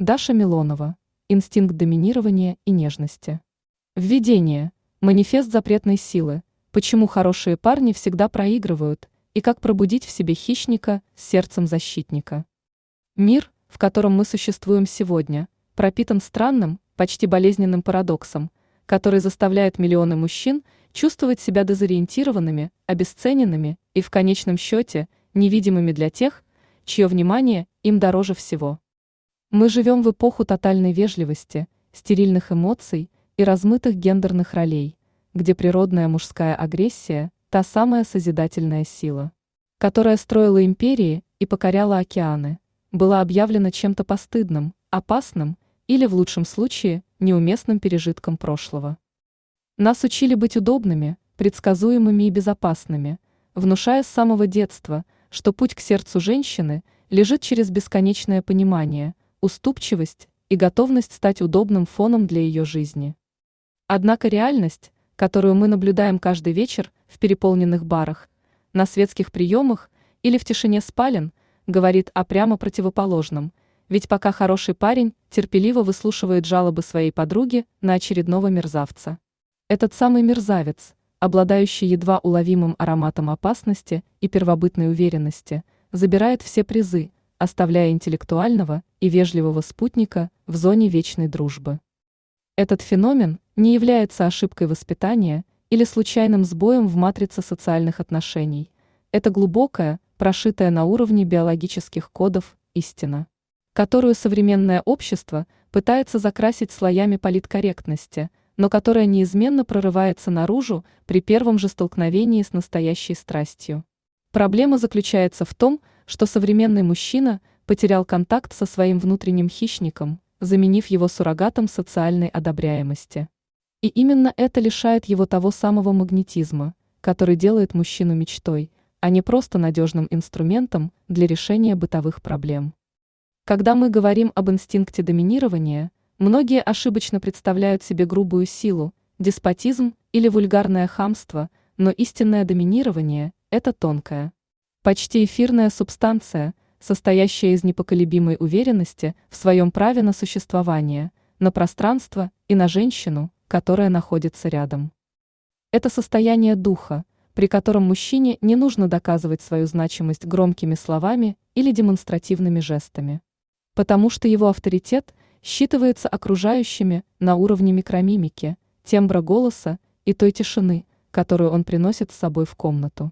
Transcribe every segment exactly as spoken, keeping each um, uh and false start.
Даша Милонова. Инстинкт доминирования и нежности. Введение. Манифест запретной силы. Почему хорошие парни всегда проигрывают и как пробудить в себе хищника с сердцем защитника. Мир, в котором мы существуем сегодня, пропитан странным, почти болезненным парадоксом, который заставляет миллионы мужчин чувствовать себя дезориентированными, обесцененными и в конечном счете невидимыми для тех, чье внимание им дороже всего. Мы живем в эпоху тотальной вежливости, стерильных эмоций и размытых гендерных ролей, где природная мужская агрессия – та самая созидательная сила, которая строила империи и покоряла океаны, была объявлена чем-то постыдным, опасным или, в лучшем случае, неуместным пережитком прошлого. Нас учили быть удобными, предсказуемыми и безопасными, внушая с самого детства, что путь к сердцу женщины лежит через бесконечное понимание, уступчивость и готовность стать удобным фоном для ее жизни. Однако реальность, которую мы наблюдаем каждый вечер в переполненных барах, на светских приемах или в тишине спален, говорит о прямо противоположном, ведь пока хороший парень терпеливо выслушивает жалобы своей подруги на очередного мерзавца. Этот самый мерзавец, обладающий едва уловимым ароматом опасности и первобытной уверенности, забирает все призы, оставляя интеллектуального и вежливого спутника в зоне вечной дружбы. Этот феномен не является ошибкой воспитания или случайным сбоем в матрице социальных отношений. Это глубокая, прошитая на уровне биологических кодов, истина, которую современное общество пытается закрасить слоями политкорректности, но которая неизменно прорывается наружу при первом же столкновении с настоящей страстью. Проблема заключается в том, что современный мужчина потерял контакт со своим внутренним хищником, заменив его суррогатом социальной одобряемости. И именно это лишает его того самого магнетизма, который делает мужчину мечтой, а не просто надежным инструментом для решения бытовых проблем. Когда мы говорим об инстинкте доминирования, многие ошибочно представляют себе грубую силу, деспотизм или вульгарное хамство, но истинное доминирование – это тонкая, почти эфирная субстанция, состоящая из непоколебимой уверенности в своем праве на существование, на пространство и на женщину, которая находится рядом. Это состояние духа, при котором мужчине не нужно доказывать свою значимость громкими словами или демонстративными жестами, потому что его авторитет считывается окружающими на уровне микромимики, тембра голоса и той тишины, которую он приносит с собой в комнату.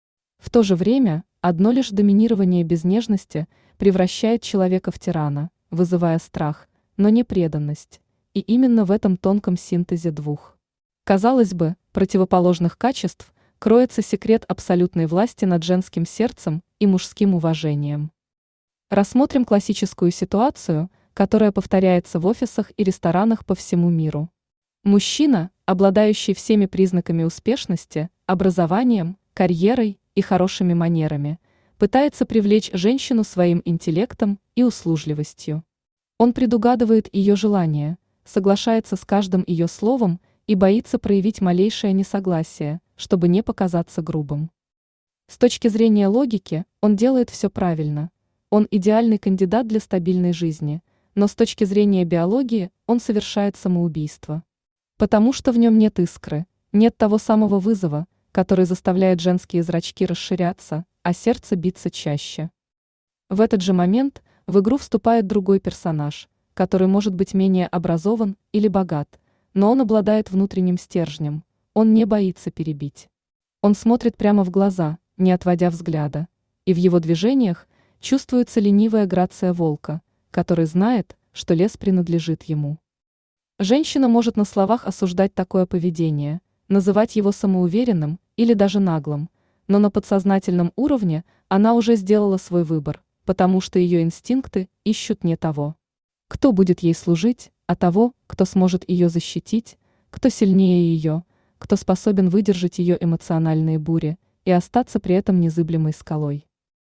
В то же время, одно лишь доминирование без нежности превращает человека в тирана, вызывая страх, но не преданность, и именно в этом тонком синтезе двух, казалось бы, противоположных качеств кроется секрет абсолютной власти над женским сердцем и мужским уважением. Рассмотрим классическую ситуацию, которая повторяется в офисах и ресторанах по всему миру. Мужчина, обладающий всеми признаками успешности, образованием, карьерой и хорошими манерами, пытается привлечь женщину своим интеллектом и услужливостью. Он предугадывает ее желания, соглашается с каждым ее словом и боится проявить малейшее несогласие, чтобы не показаться грубым. С точки зрения логики, он делает все правильно. Он идеальный кандидат для стабильной жизни, но с точки зрения биологии он совершает самоубийство. Потому что в нем нет искры, нет того самого вызова, который заставляет женские зрачки расширяться, а сердце биться чаще. В этот же момент в игру вступает другой персонаж, который может быть менее образован или богат, но он обладает внутренним стержнем, он не боится перебить. Он смотрит прямо в глаза, не отводя взгляда, и в его движениях чувствуется ленивая грация волка, который знает, что лес принадлежит ему. Женщина может на словах осуждать такое поведение, называть его самоуверенным или даже наглым, но на подсознательном уровне она уже сделала свой выбор, потому что ее инстинкты ищут не того, кто будет ей служить, а того, кто сможет ее защитить, кто сильнее ее, кто способен выдержать ее эмоциональные бури и остаться при этом незыблемой скалой.